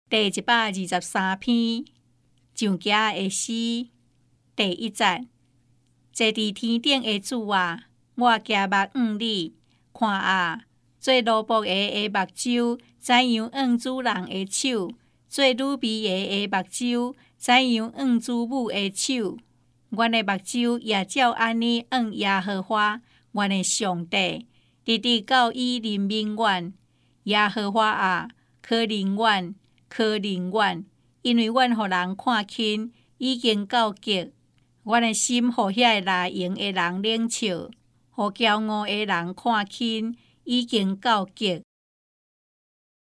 第123篇，上家的诗，第1節。坐佇天頂的主啊，我舉目望你，看啊，做奴僕的目睭，怎樣望主人的手；做女婢的目睭，怎樣望主母的手。阮的目睭也照安尼望耶和華，阮的上帝，直直到伊臨面阮。耶和華啊，可憐阮，可憐阮，因為阮互人看輕，已經到極。阮的心互遐拉營的人冷笑，互驕傲的人看輕，已經到極。